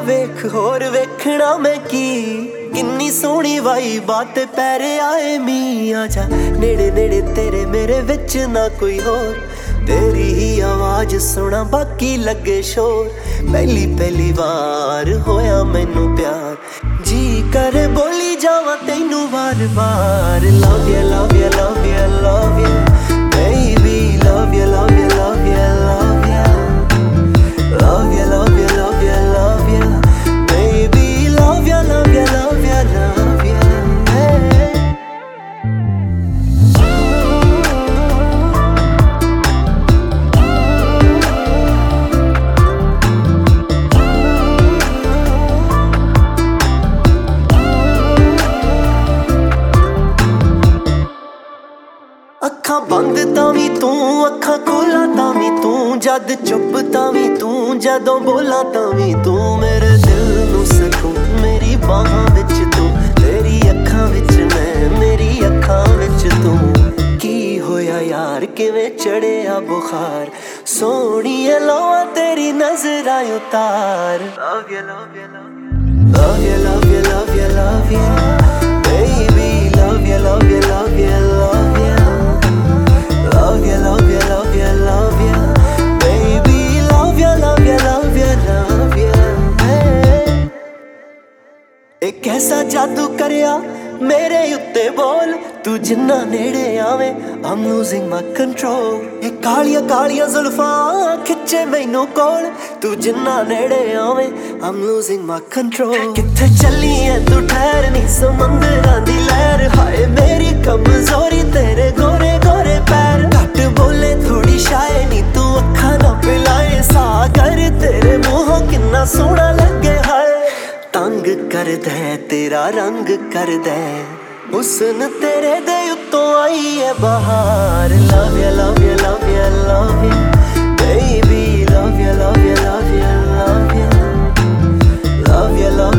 वेख होर वेखना मैं की किन्नी सोहनी वाई बात पैरे आए मी आजा नेड़े नेड़े तेरे मेरे विच ना कोई होर तेरी ही आवाज सुना बाकी लगे शोर पहली पहली बार होया मैनू प्यार जी करे बोली जावा तैनू बार बार love you love you love you love you baby love you love you love you love you love you love you love you love you baby love you love you love you love you hey. अखां बंद तां we तू अखां खोला तां we तू जद चुप तां वी तू जदों बोला तां वी तू मेरे दिल नू सकून मेरी बाहां विच तू तेरी अखां विच मैं मेरी अखां विच तू की होया यार किवें चढ़िया बुखार सोहणीए लोआ तेरी नजरां उतार love you love you love you love you love you love you love you baby love you love you love you love you love you love you love you love you baby love you love you love you love you hey. एक ऐसा जादू करिया मेरे उत्ते बोल तू जिन्ना नेड़े आवे I'm losing my control ये कालिया कालिया जुल्फां खिच्चे मैनू कोल तू जिन्ना नेड़े आवे I'm losing my control किथे चली है तू ठहर नी समंदरां दी लहर हाय मेरी कमजोरी तेरे गोरे गोरे पैर घट बोले थोड़ी शाय नी तू अखा ना पिलाए सागर तेरे मुंहों किन्ना सोहना लगे हाय तंग कर दे तेरा रंग कर दे हुस्न तेरे दे उत्तों आई है बहार love you love you love you love you baby love you love you love you love you love you love